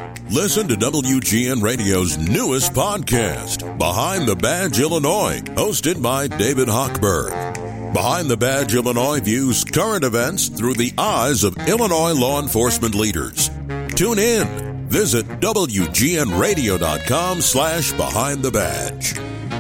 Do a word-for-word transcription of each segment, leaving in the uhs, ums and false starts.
Listen to W G N Radio's newest podcast, Behind the Badge Illinois, hosted by David Hochberg. Behind the Badge Illinois views current events through the eyes of Illinois law enforcement leaders. Tune in. Visit W G N radio dot com slash Behind the Badge.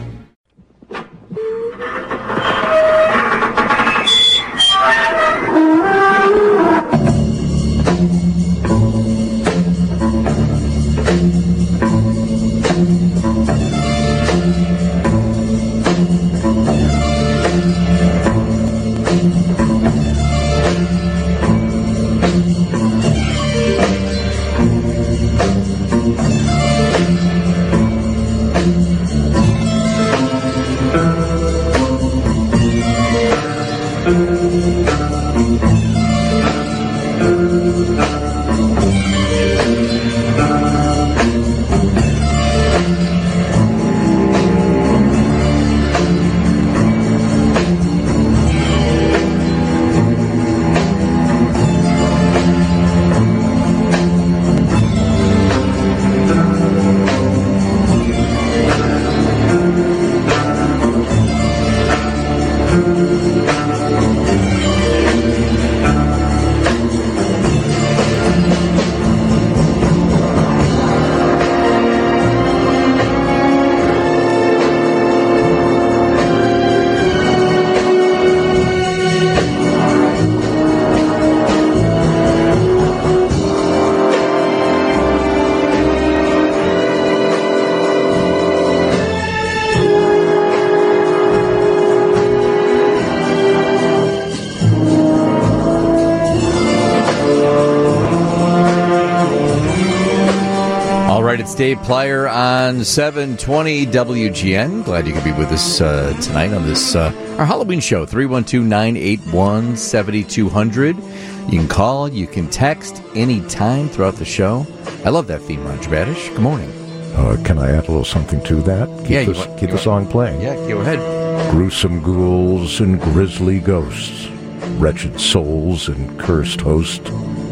It's Dave Plyer on seven twenty W G N. Glad you could be with us uh, tonight on this, uh, our Halloween show, three one two, nine eight one, seven two zero zero. You can call, you can text anytime throughout the show. I love that theme, Roger Badish. Good morning. Uh, can I add a little something to that? Keep yeah, the, you want, keep you the song want, playing. Yeah, go ahead. Gruesome ghouls and grisly ghosts, wretched souls and cursed host,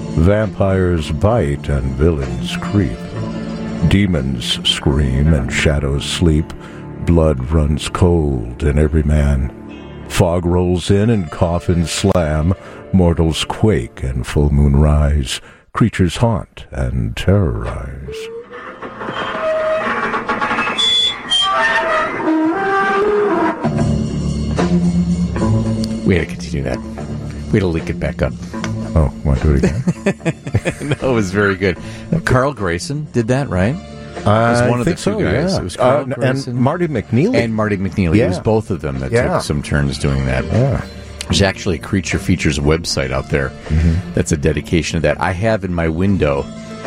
vampires bite and villains creep. Demons scream and shadows sleep. Blood runs cold in every man. Fog rolls in and coffins slam. Mortals quake and full moon rise. Creatures haunt and terrorize. We had to continue that. We had to link it back up. Oh, want to do it again? No, it was very good. Carl Grayson did that, right? I it was one of think the two so, guys. yeah. It was Carl uh, Grayson. And Marty McNeely. And Marty McNeely. Yeah. It was both of them that yeah. took some turns doing that. Yeah. There's actually a Creature Features website out there mm-hmm. that's a dedication to that. I have in my window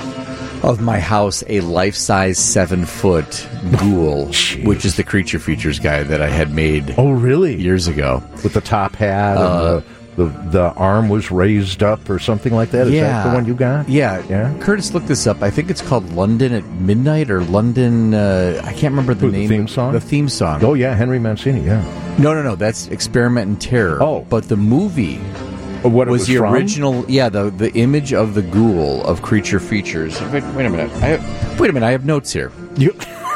of my house a life-size seven-foot ghoul, which is the Creature Features guy that I had made oh, really? years ago. With the top hat Uh, and the... The the arm was raised up or something like that? Is yeah. that the one you got? Yeah. yeah. Curtis looked this up. I think it's called London at Midnight or London... Uh, I can't remember the Who, name. The theme song? The theme song. Oh, yeah, Henry Mancini, yeah. No, no, no. That's Experiment in Terror. Oh. But the movie what it was, was the from? original... Yeah, the the image of the ghoul of Creature Features. Wait, wait a minute. I have, wait a minute. I have notes here. You,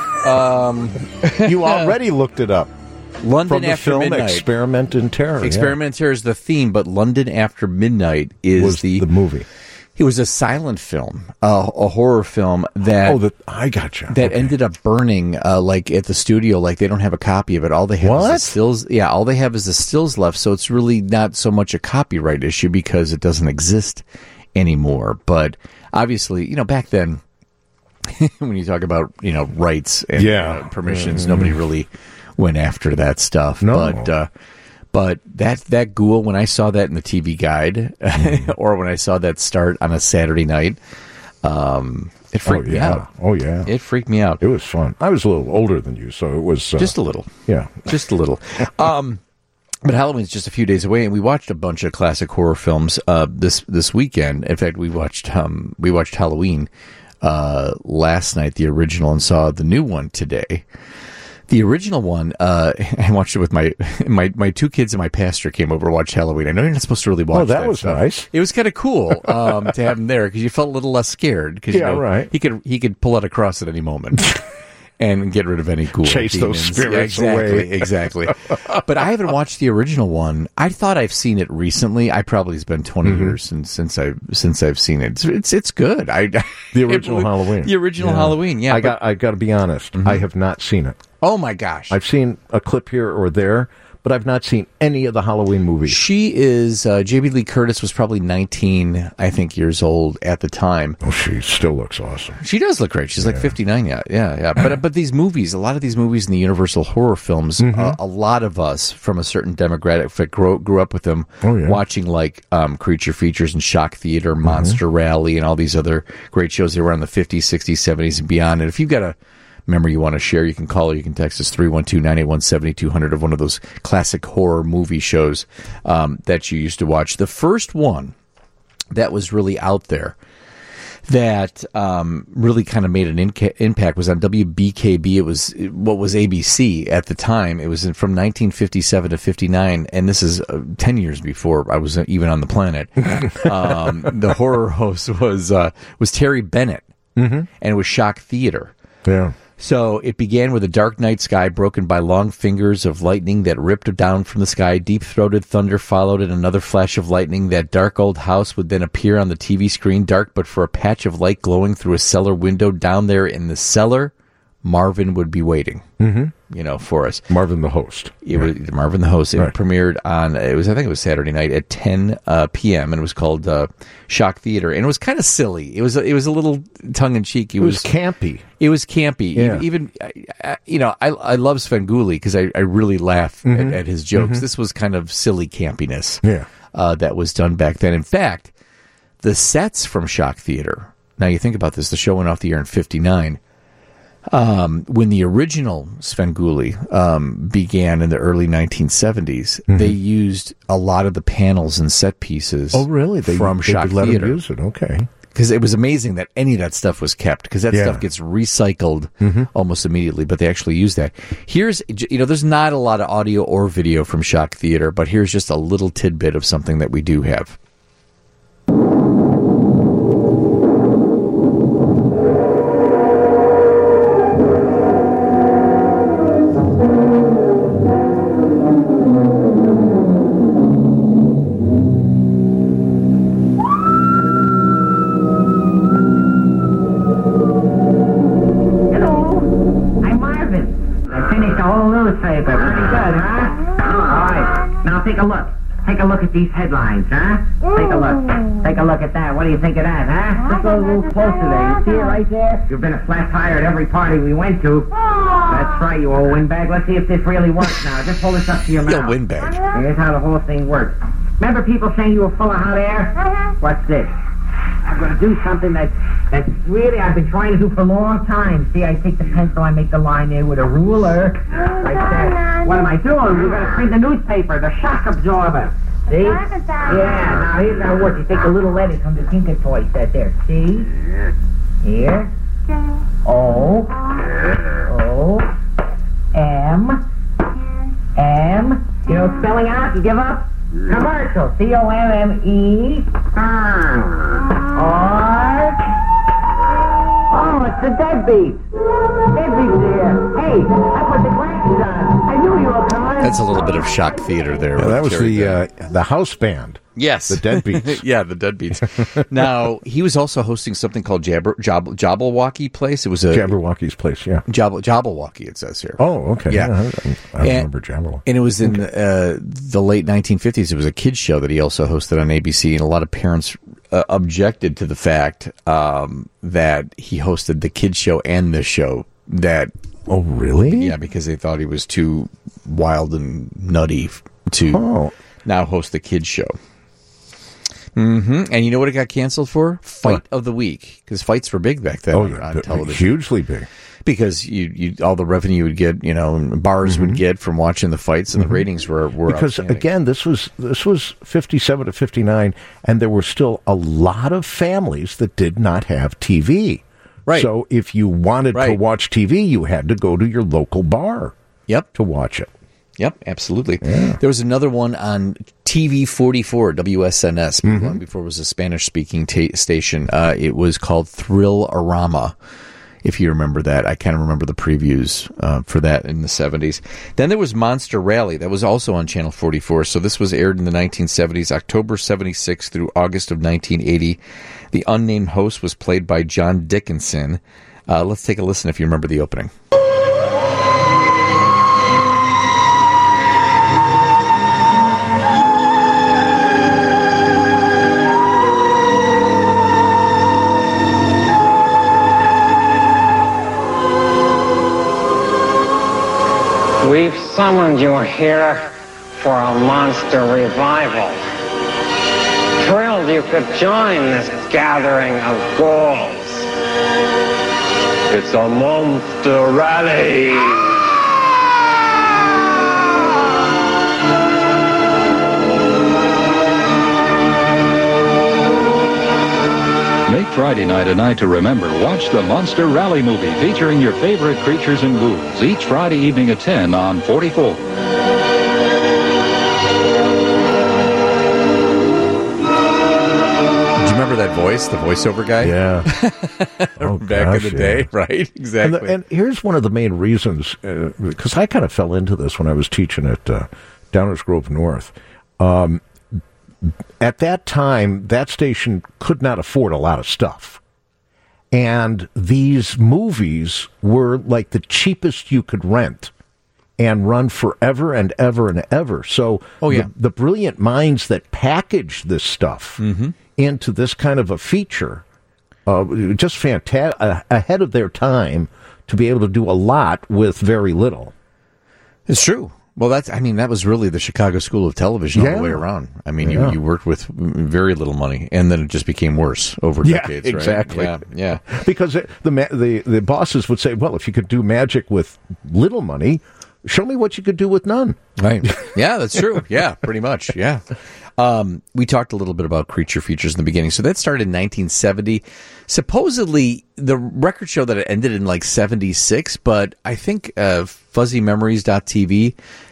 um, you already looked it up. London From the After film Midnight. Experiment in Terror. Experiment in Terror is the theme, but London After Midnight is was the, the movie. It was a silent film, uh, a horror film that oh, the, I gotcha. that okay. ended up burning, uh, like at the studio. Like they don't have a copy of it. All they have what? is the stills. Yeah, all they have is the stills left. So it's really not so much a copyright issue because it doesn't exist anymore. But obviously, you know, back then, when you talk about you know rights and yeah. uh, permissions, mm-hmm. nobody really went after that stuff. No. But uh, but that that ghoul, when I saw that in the T V guide, or when I saw that start on a Saturday night, um, it freaked oh, me yeah. out. Oh yeah, it freaked me out. It was fun. I was a little older than you, so it was uh, just a little. Yeah, just a little. um, but Halloween's just a few days away, and we watched a bunch of classic horror films uh, this this weekend. In fact, we watched um, we watched Halloween uh, last night, the original, and saw the new one today. The original one, uh, I watched it with my, my my two kids and my pastor came over to watch Halloween. I know you're not supposed to really watch Oh, that, that was stuff. nice. It was kind of cool um, to have him there because you felt a little less scared. Cause, Yeah, you know, right. He could he could pull out a cross at any moment. And get rid of any ghoul Chase those demons. spirits yeah, exactly, away. Exactly. But I haven't watched the original one. I thought I've seen it recently. I probably it's been twenty mm-hmm. years since since I've since I've seen it. It's it's, it's good. I the original it, Halloween. The original yeah. Halloween. Yeah. I but, got I got to be honest. Mm-hmm. I have not seen it. Oh my gosh. I've seen a clip here or there, but I've not seen any of the Halloween movies. She is, uh, J B Lee Curtis was probably nineteen, I think, years old at the time. Oh, she still looks awesome. She does look great. She's yeah. like fifty-nine, yeah, yeah, yeah. But but these movies, a lot of these movies in the Universal horror films, mm-hmm. uh, a lot of us from a certain demographic grew, grew up with them, oh, yeah. watching like um, Creature Features and Shock Theater, mm-hmm. Monster Rally, and all these other great shows that were in the fifties, sixties, seventies, and beyond. And if you've got a memory you want to share, you can call or you can text us three one two, nine eight one, seven two zero zero of one of those classic horror movie shows um, that you used to watch. The first one that was really out there that um, really kind of made an inca- impact was on W B K B. It was what was A B C at the time. It was in, from nineteen fifty-seven to fifty-nine, and this is uh, ten years before I was even on the planet. um, the horror host was uh, was Terry Bennett, mm-hmm. and it was Shock Theater. Yeah. So it began with a dark night sky broken by long fingers of lightning that ripped down from the sky. Deep-throated thunder followed, and another flash of lightning. That dark old house would then appear on the T V screen, dark but for a patch of light glowing through a cellar window. Down there in the cellar, Marvin would be waiting, mm-hmm. you know, for us. Marvin the host. It right. was Marvin the host. It right. premiered on, it was I think it was Saturday night at ten uh, p.m. and it was called uh, Shock Theater. And it was kind of silly. It was it was a little tongue-in-cheek. It, it was, was campy. It was campy. Yeah. Even, even you know, I I love Svengoolie because I, I really laugh mm-hmm. at, at his jokes. Mm-hmm. This was kind of silly campiness yeah. uh, that was done back then. In fact, the sets from Shock Theater, now you think about this, the show went off the air in fifty-nine. Um, when the original Svengoolie um, began in the early nineteen seventies, mm-hmm. they used a lot of the panels and set pieces. Oh, really? They, from they Shock could let Theater. them use it. Okay. Because it was amazing that any of that stuff was kept, because that yeah. stuff gets recycled mm-hmm. almost immediately, but they actually use that. Here's, you know, there's not a lot of audio or video from Shock Theater, but here's just a little tidbit of something that we do have. Take a look. Take a look at these headlines, huh? Take a look. Take a look at that. What do you think of that, huh? Let's go a little closer there. You see it right there? You've been a flat tire at every party we went to. That's right, you old windbag. Let's see if this really works now. Just hold this up to your mouth. Yo, windbag. Here's how the whole thing works. Remember people saying you were full of hot air? What's this? I'm going to do something that that's really I've been trying to do for a long time. See, I take the pencil, I make the line there with a ruler. Like that. What am I doing? We're going to print the newspaper, the shock absorber. See? Yeah, now here's how it works. You take a little letter from the Tinker Toy set there. See? Here. O. O. M. M. You know spelling out? You give up? Commercial. C O M M E. R. Oh, it's the deadbeat. Deadbeat's here. Hey, I put the glasses on. I knew you were coming. That's a little bit of Shock Theater there. Yeah, that was the uh, the house band. Yes. The Deadbeats. Yeah, the Deadbeats. Now, he was also hosting something called Jabber, Job, Jabberwocky Place. It was a Jabberwocky's Place, yeah. Jabber, Jabberwocky, it says here. Oh, okay. Yeah. yeah I, I and, remember Jabberwocky. And it was in okay. uh, the late nineteen fifties. It was a kids show that he also hosted on A B C, and a lot of parents uh, objected to the fact um, that he hosted the kids show and this show. That Oh, really? Yeah, because they thought he was too wild and nutty to oh. now host the kids show. Mm-hmm. And you know what it got canceled for? Fight what? of the week, because fights were big back then oh, on, yeah, on television. Hugely big. Because you, you, all the revenue you would get, you know, and bars mm-hmm. would get from watching the fights, and mm-hmm. the ratings were were because again, this was this was fifty-seven to fifty-nine, and there were still a lot of families that did not have T V. Right. So if you wanted right. to watch T V, you had to go to your local bar. Yep. To watch it. Yep, absolutely. Yeah. There was another one on T V forty-four, W S N S, Mm-hmm. long before it was a Spanish-speaking ta- station. Uh, it was called Thrill-A-Rama, if you remember that. I kind of remember the previews uh, for that in the seventies. Then there was Monster Rally. That was also on Channel forty-four. So this was aired in the nineteen seventies, October seventy-six through August of nineteen eighty. The unnamed host was played by John Dickinson. Uh, let's take a listen if you remember the opening. We've summoned you here for a monster revival. Thrilled you could join this gathering of ghouls. It's a monster rally. Make Friday night a night to remember. Watch the Monster Rally movie featuring your favorite creatures and ghouls each Friday evening at ten on forty-four. Do you remember that voice, the voiceover guy? Yeah. oh, Back gosh, in the yeah. day, right? Exactly. And, the, and here's one of the main reasons, uh, because I kind of fell into this when I was teaching at uh, Downers Grove North. Um, at that time, that station could not afford a lot of stuff. And these movies were like the cheapest you could rent and run forever and ever and ever. So oh, yeah. the, the brilliant minds that packaged this stuff mm-hmm. into this kind of a feature, uh, just fantastic, uh, ahead of their time to be able to do a lot with very little. It's true. Well, that's, I mean, that was really the Chicago School of Television all Yeah. the way around. I mean, Yeah. you, you worked with very little money, and then it just became worse over Yeah, decades, exactly. right? Yeah, yeah. Because it, the, ma- the the bosses would say, well, if you could do magic with little money, show me what you could do with none. Right. Yeah, that's true. Yeah, pretty much. Yeah. Um, we talked a little bit about creature features in the beginning. So that started in nineteen seventy. Supposedly, the record show that it ended in like seventy-six, but I think uh, fuzzy memories dot t v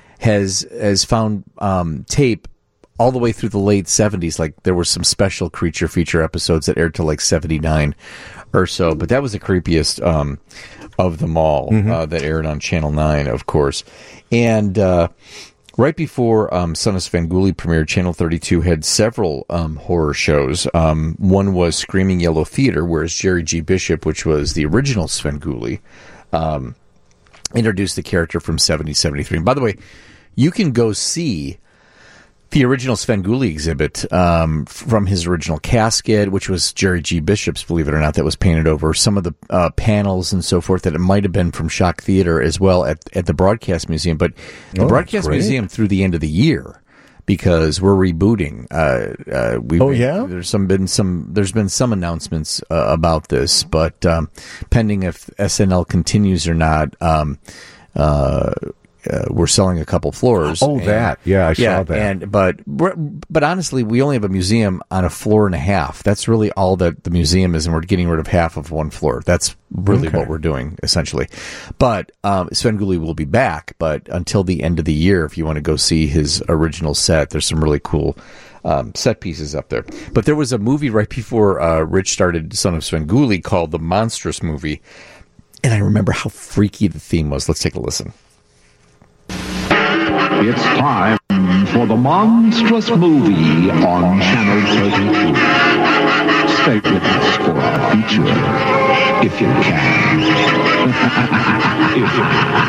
has has found um, tape all the way through the late seventies. Like there were some special creature feature episodes that aired to like seventy-nine or so. But that was the creepiest um, of them all Mm-hmm. uh, that aired on Channel nine, of course. And uh, right before um, Son of Svengoolie premiered, Channel thirty-two had several um, horror shows. Um, one was Screaming Yellow Theater, whereas Jerry G. Bishop, which was the original Svengoolie, um, introduced the character from seventy seventy-three. And by the way, you can go see the original Svengoolie exhibit um, from his original casket, which was Jerry G. Bishop's, believe it or not, that was painted over some of the uh, panels and so forth, that it might have been from Shock Theater as well at, at the Broadcast Museum. But the Oh, Broadcast great. Museum through the end of the year, because we're rebooting. Uh, uh, we've Oh, been- yeah? There's some been some. There's been some announcements uh, about this, but um, pending if S N L continues or not. Um, uh, uh, we're selling a couple floors. Oh, and- that. Yeah, I saw yeah, that. And but but honestly, we only have a museum on a floor and a half. That's really all that the museum is, and we're getting rid of half of one floor. That's really Okay. what we're doing essentially. But um, Svengoolie will be back, but until the end of the year, if you want to go see his original set, there's some really cool um, set pieces up there. But there was a movie right before uh, Rich started Son of Svengoolie called The Monstrous Movie, and I remember how freaky the theme was. Let's take a listen. It's time for the Monstrous Movie on Channel thirty-two. Stay with us for our feature, if you can. If you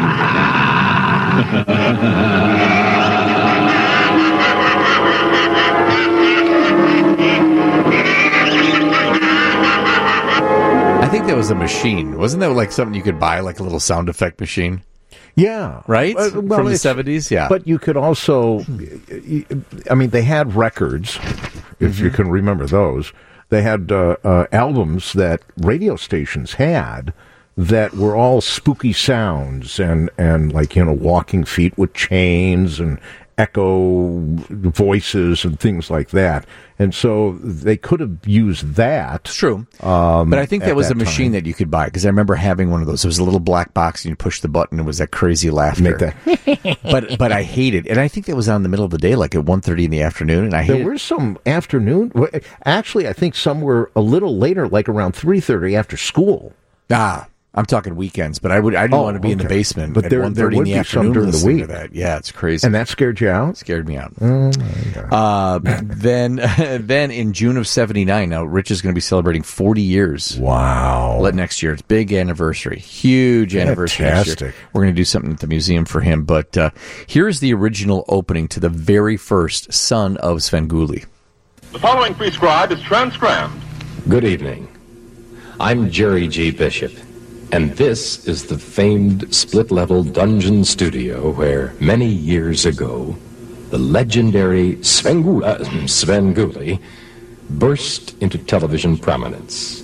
I think that was a machine. Wasn't that like something you could buy, like a little sound effect machine? Yeah. Right? Uh, well, From the it's- seventies? Yeah. But you could also, I mean, they had records, if you can remember those. They had uh, uh, albums that radio stations had that were all spooky sounds and, and like, you know, walking feet with chains and echo voices and things like that. And so they could have used that. It's true. Um, but I think that was that a machine time. that you could buy, because I remember having one of those. It was a little black box, and you push the button, and it was that crazy laughter. Make that. but but I hate it. And I think that was on in the middle of the day, like at one thirty in the afternoon, and I hate There it. were some afternoon. well, Actually, I think some were a little later, like around three thirty after school. Ah, I'm talking weekends, but I would I didn't Oh, want to be in the okay. basement But at there- one there thirty in would the be some afternoon during the listening week. to that. Yeah, it's crazy. And that scared you out? Scared me out. Oh, my God. Uh, then, then in June of seventy-nine, now Rich is going to be celebrating forty years. Wow. Let next year. It's big anniversary. Huge anniversary next year. Fantastic. We're going to do something at the museum for him. But uh, here's the original opening to the very first Son of Svengoolie. The following prescribed is transcribed. Good evening. I'm Jerry G. Bishop, and this is the famed split-level dungeon studio where many years ago the legendary Svengoolie, uh, Svengoolie burst into television prominence.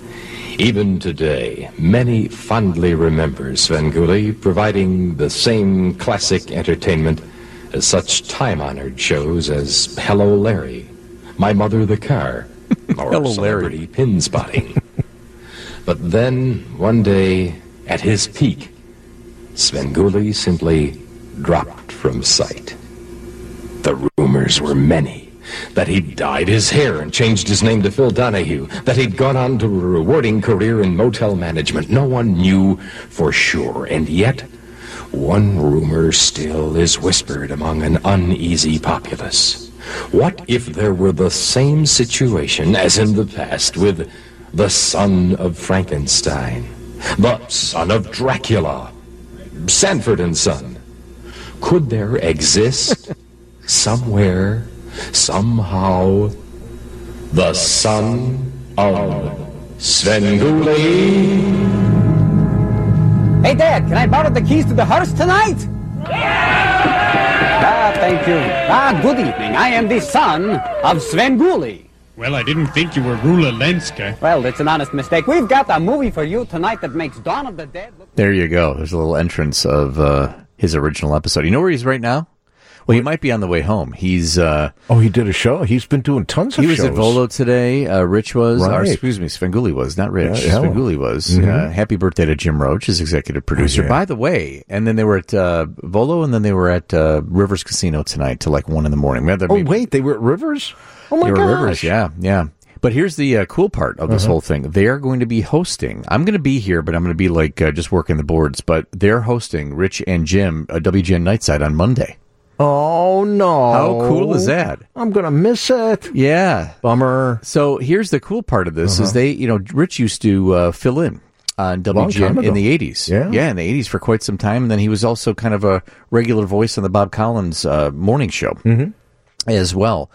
Even today, many fondly remember Svengoolie providing the same classic entertainment as such time-honored shows as Hello Larry, My Mother the Car, or Hello, Celebrity Pin Spotting. But then, one day, at his peak, Svengoolie simply dropped from sight. The rumors were many that he'd dyed his hair and changed his name to Phil Donahue, that he'd gone on to a rewarding career in motel management. No one knew for sure, and yet one rumor still is whispered among an uneasy populace. What if there were the same situation as in the past with the son of Frankenstein, the son of Dracula, Sanford and Son? Could there exist somewhere, somehow, the son of Svengoolie? Hey, Dad, can I borrow the keys to the hearse tonight? Ah, thank you. Ah, good evening. I am the son of Svengoolie. Well, I didn't think you were Rula Lenska. Well, it's an honest mistake. We've got a movie for you tonight that makes Dawn of the Dead look... There you go. There's a little entrance of uh, his original episode. You know where he's right now? Well, he might be on the way home. He's uh, oh, he did a show. He's been doing tons of he was shows. at Volo today. Uh, Rich was, or Right. excuse me, Svengoolie was, not Rich. Yeah, yeah. Svengoolie was. Mhm. Uh, happy birthday to Jim Roach, his executive producer. Oh, yeah. By the way, and then they were at uh, Volo, and then they were at uh, Rivers Casino tonight till like one in the morning. We had their Oh, maybe- wait, they were at Rivers? Oh, my they were gosh. Rivers, yeah, yeah. But here's the uh, cool part of this Uh-huh. whole thing. They are going to be hosting. I'm going to be here, but I'm going to be like uh, just working the boards. But they're hosting Rich and Jim uh, W G N Nightside on Monday. Oh, no. How cool is that? I'm going to miss it. Yeah. Bummer. So here's the cool part of this Uh-huh. is they, you know, Rich used to uh, fill in on W G N time ago. in the eighties. Yeah. Yeah, in the eighties for quite some time. And then he was also kind of a regular voice on the Bob Collins uh, morning show Mhm. as well.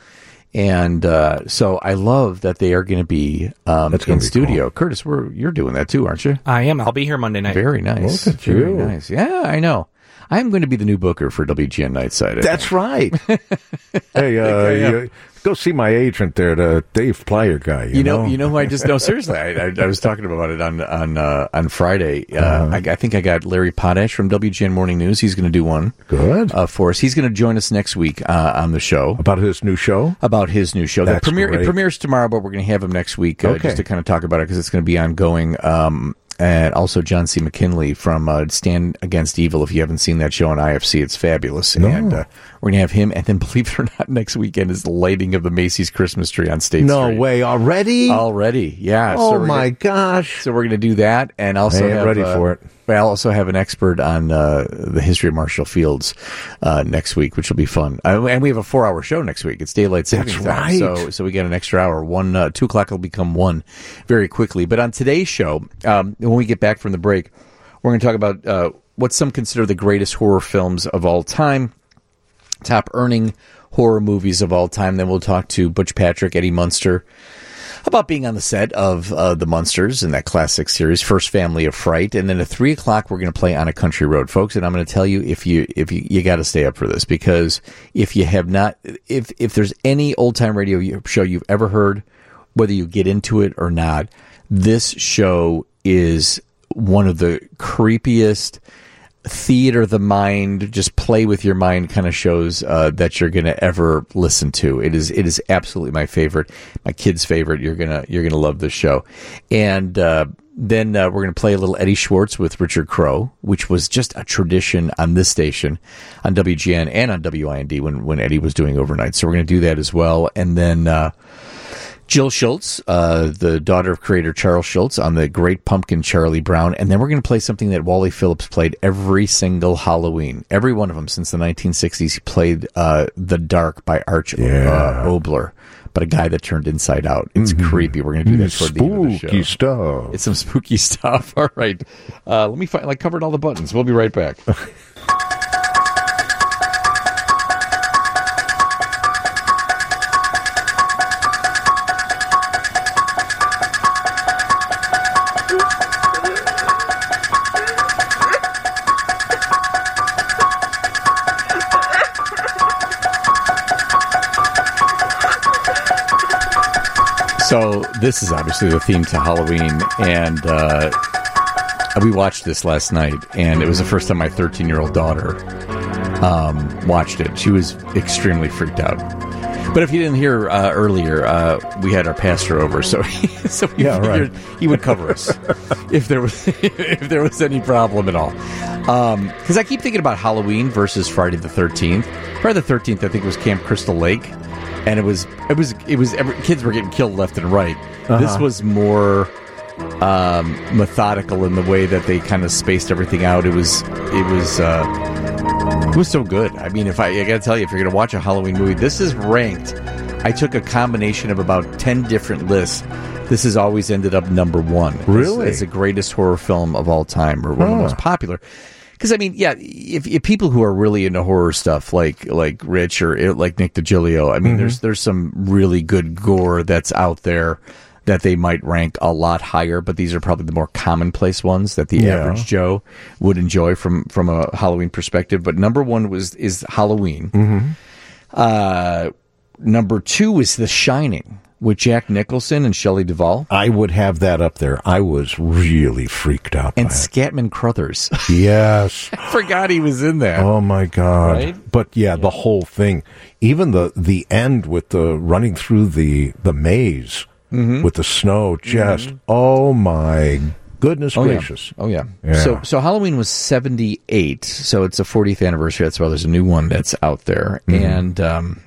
And uh, so I love that they are going to be um, That's gonna in be studio. Curtis, we're, you're doing that too, aren't you? I am. I'll be here Monday night. Very nice. Look at Very you. nice. Yeah, I know. I'm going to be the new booker for W G N Nightside. I That's think. right. Hey, uh, you, go see my agent there, the Dave Plyer guy. You, You know, you know who I just know. Seriously, I, I, I was talking about it on on uh, on Friday. Uh, Uh-huh. I, I think I got Larry Potash from W G N Morning News. He's going to do one Good. uh, for us. He's going to join us next week uh, on the show About his new show? about his new show. That's the premiere great. it premieres tomorrow, but we're going to have him next week uh, Okay. just to kind of talk about it because it's going to be ongoing. Um, and also John C. McKinley from uh, Stand Against Evil. If you haven't seen that show on I F C, it's fabulous. No. And uh, we're going to have him. And then, believe it or not, next weekend is the lighting of the Macy's Christmas tree on State No Street. way. Already? Already, yeah. oh, so we're my gonna, gosh. So we're going to do that, and also I ain't have, ready uh, for it. I'll also have an expert on uh, the history of Marshall Fields uh, next week, which will be fun. Uh, and we have a four-hour show next week. It's daylight savings That's time, right. so so we get an extra hour. One uh, two o'clock will become one very quickly. But on today's show, um, when we get back from the break, we're going to talk about uh, what some consider the greatest horror films of all time, top earning horror movies of all time. Then we'll talk to Butch Patrick, Eddie Munster, about being on the set of uh, The Munsters in that classic series, First Family of Fright. And then at three o'clock, we're going to play On a Country Road, folks. And I'm going to tell you, if you if you, you got to stay up for this, because if you have not, if if there's any old-time radio show you've ever heard, whether you get into it or not, this show is one of the creepiest, theater the mind, just play with your mind kind of shows uh, that you're going to ever listen to. It is it is absolutely my favorite, my kid's favorite. You're gonna you're gonna love this show, and uh, then uh, we're gonna play a little Eddie Schwartz with Richard Crowe, which was just a tradition on this station, on W G N and on W I N D when when Eddie was doing overnight. So we're gonna do that as well, and then. Uh, Jill Schultz, uh, the daughter of creator Charles Schultz, on the Great Pumpkin, Charlie Brown. And then we're going to play something that Wally Phillips played every single Halloween. Every one of them since the nineteen sixties. He played uh, The Dark by Arch yeah. uh, Obler, but a guy that turned inside out. It's mm-hmm. creepy. We're going to do that toward the end of the show. Spooky stuff. It's some spooky stuff. All right. Uh, let me find, like, covered all the buttons. We'll be right back. So this is obviously the theme to Halloween, and uh, we watched this last night, and it was the first time my thirteen-year-old daughter um, watched it. She was extremely freaked out. But if you didn't hear uh, earlier, uh, we had our pastor over, so he, so we yeah, figured right. he would cover us if there was if there was any problem at all. Because um, I keep thinking about Halloween versus Friday the thirteenth. Friday the thirteenth, I think, was Camp Crystal Lake. And it was, it was, it was. Every, kids were getting killed left and right. Uh-huh. This was more um, methodical in the way that they kind of spaced everything out. It was, it was, uh, it was so good. I mean, if I, I got to tell you, if you're going to watch a Halloween movie, this is ranked. I took a combination of about ten different lists. This has always ended up number one. Really, as, as the greatest horror film of all time, or one huh. of the most popular. Because, I mean, yeah, if, if people who are really into horror stuff, like like Rich or like Nick DiGilio, I mean, mm-hmm. there's there's some really good gore that's out there that they might rank a lot higher, but these are probably the more commonplace ones that the yeah. average Joe would enjoy from, from a Halloween perspective. But number one was is Halloween. Mm-hmm. Uh, number two is The Shining, with Jack Nicholson and Shelley Duvall. I would have that up there. I was really freaked out and by Scatman Crothers. Yes. I forgot he was in there. Oh, my God. Right? But, yeah, yeah, the whole thing. Even the, the end with the running through the, the maze mm-hmm. with the snow. Just, mm-hmm. oh, my goodness oh, gracious. Yeah. Oh, yeah. yeah. So so Halloween was seventy-eight. So it's a fortieth anniversary. That's why there's a new one that's out there. Mm-hmm. And... um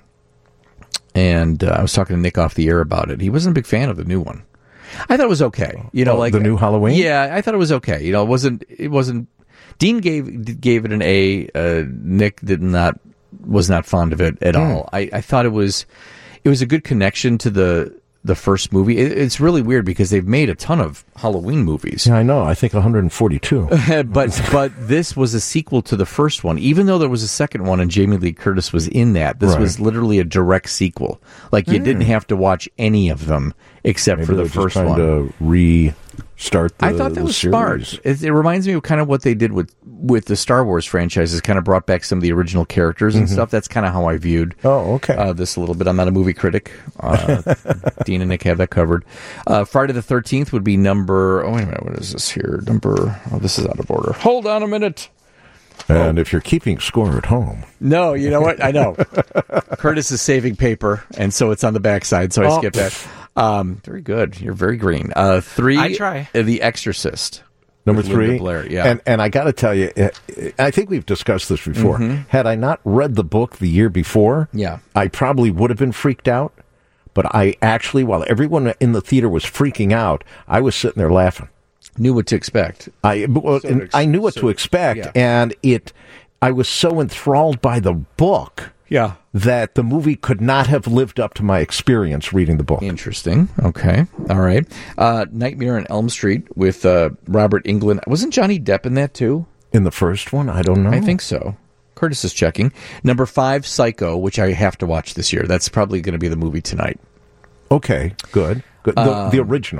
And uh, I was talking to Nick off the air about it. He wasn't a big fan of the new one. I thought it was okay. You know, oh, like the new Halloween. Yeah, I thought it was okay. You know, it wasn't. It wasn't. Dean gave gave it an A. Uh, Nick did not was not fond of it at mm. all. I, I thought it was it was a good connection to the the first movie. It, it's really weird because they've made a ton of Halloween movies. Yeah, I know. I think one hundred forty-two. but but this was a sequel to the first one. Even though there was a second one and Jamie Lee Curtis was in that, this right. was literally a direct sequel. Like you mm. didn't have to watch any of them except Maybe for the just first trying one. To restart the I thought that was series. smart. It, it reminds me of kind of what they did with with the Star Wars franchises. Kind of brought back some of the original characters and mm-hmm. stuff. That's kind of how I viewed. Oh, okay. Uh, this a little bit. I'm not a movie critic. Uh, Dean and Nick have that covered. Uh, Friday the thirteenth would be number. Oh wait a minute. What is this here? Number. Oh, this is out of order. Hold on a minute. And oh. if you're keeping score at home. No, you know what? I know. Curtis is saving paper, and so it's on the backside, so I oh. skipped that. Um, very good. You're very green. Uh, three. I try. Uh, The Exorcist. Number three. Linda Blair, yeah. And, and I got to tell you, I think we've discussed this before. Mm-hmm. Had I not read the book the year before, yeah. I probably would have been freaked out. But I actually, while everyone in the theater was freaking out, I was sitting there laughing. Knew what to expect. I well, so ex- I knew what so to expect, yeah. and it. I was so enthralled by the book, yeah, that the movie could not have lived up to my experience reading the book. Interesting. Okay, all right. Uh, Nightmare on Elm Street with uh, Robert Englund. Wasn't Johnny Depp in that too? In the first one, I don't know. I think so. Curtis is checking. Number five, Psycho, which I have to watch this year. That's probably going to be the movie tonight. Okay, good. Good. The, um, the original.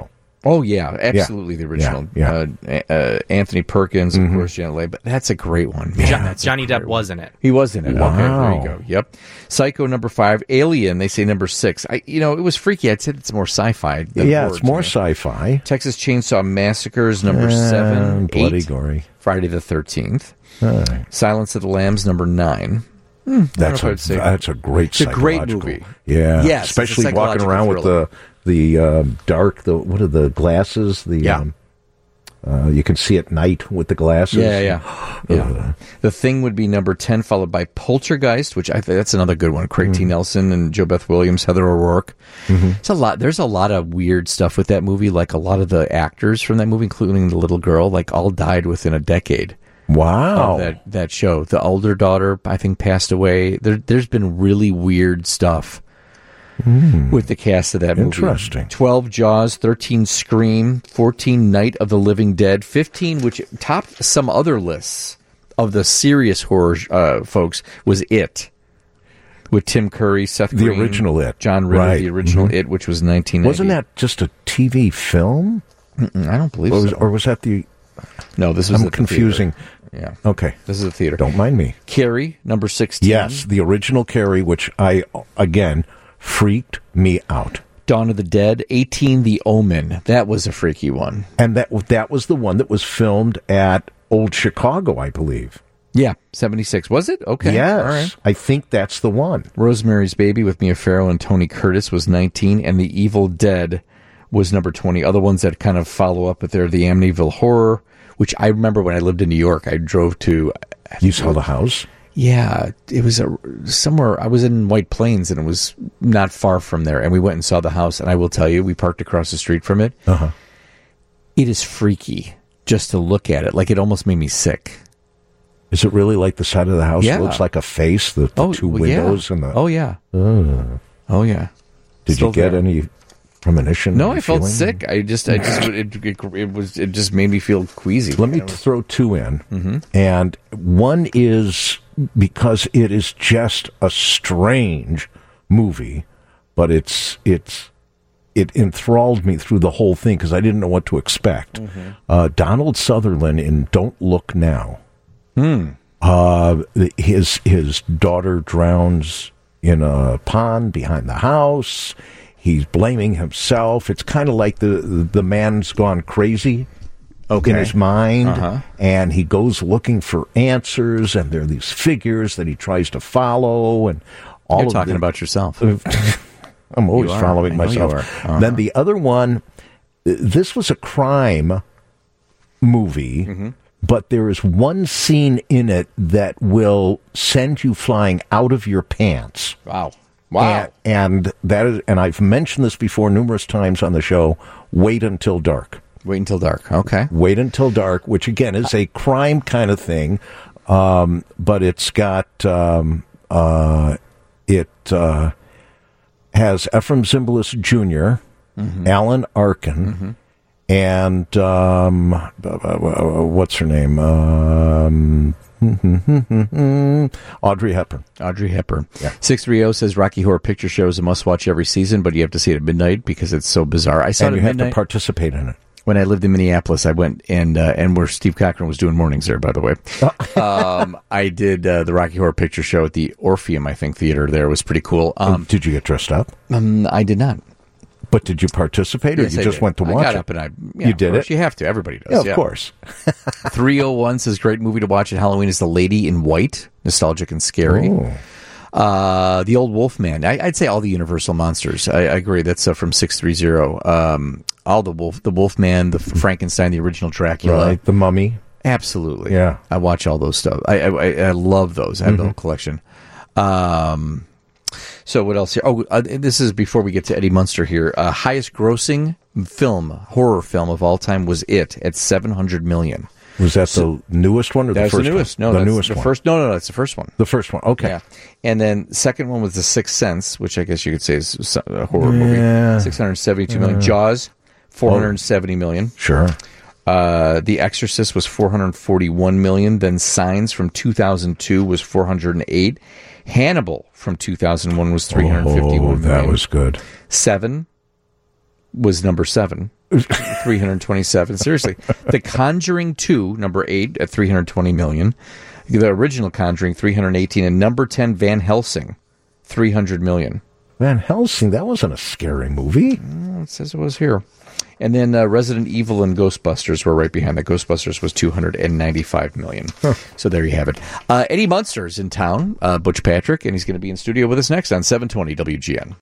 Oh, yeah, absolutely Yeah. the original. Yeah, yeah. Uh, uh, Anthony Perkins, of Mhm. course, Janet Leigh, but that's a great one. Jo- Man, that's a Johnny great Depp one. was in it. He was in it. Wow. Okay, there you go. Yep. Psycho, number five. Alien, they say number six. I, you know, it was freaky. I'd say it's more sci-fi. than Yeah, horror it's to more me. sci-fi. Texas Chainsaw Massacres, number Uh, seven. bloody Eight. gory. Friday the thirteenth. All right. Silence of the Lambs, number nine. Hmm, I don't That's know if a I'd say- that's a great It's a great psychological- movie. Yeah, Yes, it's a especially walking psychological around with thriller. the the um, dark. The what are the glasses? The Yeah. um, uh, you can see at night with the glasses. Yeah, yeah, yeah. The Thing would be number ten, followed by Poltergeist, which I think that's another good one. Craig Mm-hmm. T. Nelson and Jo Beth Williams, Heather O'Rourke. Mhm. It's a lot. There's a lot of weird stuff with that movie. Like a lot of the actors from that movie, including the little girl, like all died within a decade. Wow. Of that that show. The older daughter, I think, passed away. There, there's been really weird stuff with the cast of that movie. Interesting. twelve Jaws, thirteen Scream, fourteen Night of the Living Dead, fifteen, which topped some other lists of the serious horror uh, folks, was It. With Tim Curry, Seth The Green, original It. John Ritter, Right. the original Mhm. It, which was nineteen ninety. Wasn't that just a T V film? Mm-mm, I don't believe or was, so. Or was that the... No, this was I'm at the confusing. theater. Yeah. Okay. This is a theater. Don't mind me. Carrie, number sixteen. Yes, the original Carrie, which I, again, freaked me out. Dawn of the Dead, eighteen The Omen. That was a freaky one. And that that was the one that was filmed at Old Chicago, I believe. Yeah, seventy-six. Was it? Okay. Yes. All right. I think that's the one. Rosemary's Baby with Mia Farrow and Tony Curtis was nineteen, and The Evil Dead was number twenty. Other ones that kind of follow up, but they're The Amityville Horror, which I remember when I lived in New York, I drove to. You saw the house? Yeah, it was a, somewhere. I was in White Plains, and it was not far from there. And we went and saw the house. And I will tell you, we parked across the street from it. Uh-huh. It is freaky just to look at it. Like, it almost made me sick. Is it really like the side of the house? Yeah. It looks like a face, the, the Oh, two well, yeah. windows and the. Oh, yeah. Uh, Oh, yeah. did Still you get there. any premonition? No, any I felt feeling? sick. I just, I just, it, it, it was, it just made me feel queasy. Let me throw two in. Mhm. And one is because it is just a strange movie, but it's it's it enthralled me through the whole thing because I didn't know what to expect. Mhm. Uh, Donald Sutherland in Don't Look Now. Hmm. Uh, his his daughter drowns in a pond behind the house. He's blaming himself. It's kind of like the the man's gone crazy. Okay. In his mind, Uh-huh. and he goes looking for answers, and there are these figures that he tries to follow, and all You're of talking the- about yourself. I'm always You are. following I know myself. you are. Uh-huh. Then the other one, this was a crime movie, Mm-hmm. but there is one scene in it that will send you flying out of your pants. Wow. Wow. And, and that is, and I've mentioned this before numerous times on the show. Wait Until Dark. Wait Until Dark. Okay. Wait Until Dark, which again is a crime kind of thing, um, but it's got um, uh, it uh, has Ephraim Zimbalist Junior, Mhm. Alan Arkin, and um, what's her name? Um, Audrey Hepburn. Audrey Hepburn. Yeah. six three zero says Rocky Horror Picture Show is a must-watch every season, but you have to see it at midnight because it's so bizarre. I saw And it you at have midnight. to participate in it. When I lived in Minneapolis, I went and uh, and where Steve Cochran was doing mornings there, by the way. um, I did uh, the Rocky Horror Picture Show at the Orpheum, I think, theater there. It was pretty cool. Um, did you get dressed up? Um, I did not. But did you participate, or Yes, you I just did. went to I watch got it? up and I. Yeah, you of did course. it. You have to. Everybody does. Yeah, of yeah. course. three oh one says great movie to watch at Halloween is The Lady in White, nostalgic and scary. Oh. Uh, the Old Wolfman. I, I'd say all the Universal monsters. I, I agree. That's uh, from six three zero. Um, all the wolf, the Wolfman, the Frankenstein, the original Dracula, Right, the Mummy. Absolutely. Yeah. I watch all those stuff. I I, I love those. I have the Mhm. whole collection. Um, so what else here? Oh, uh, this is before we get to Eddie Munster here. Uh, highest grossing film, horror film of all time was It at seven hundred million. Was that So- the newest one or the That's first the newest. one? No, the that's newest the one. first. No, no, no, that's the first one. The first one. Okay. Yeah. And then second one was The Sixth Sense, which I guess you could say is a horror Yeah. movie. six hundred seventy-two million. Uh, Jaws, four hundred seventy million. Sure. Uh, The Exorcist was four hundred forty-one million. Then Signs from two thousand two was four hundred eight. Hannibal from two thousand one was three hundred fifty-one Oh, million. that was good. Seven was number seven. three hundred twenty-seven. Seriously. The Conjuring two, number eight, at three hundred twenty million. The original Conjuring, three hundred eighteen. And number ten, Van Helsing, three hundred million. Van Helsing, that wasn't a scary movie. Oh, it says it was here. And then uh, Resident Evil and Ghostbusters were right behind that. Ghostbusters was two hundred ninety-five million. Huh. So there you have it. Uh, Eddie Munster's in town, uh, Butch Patrick, and he's going to be in studio with us next on seven twenty W G N.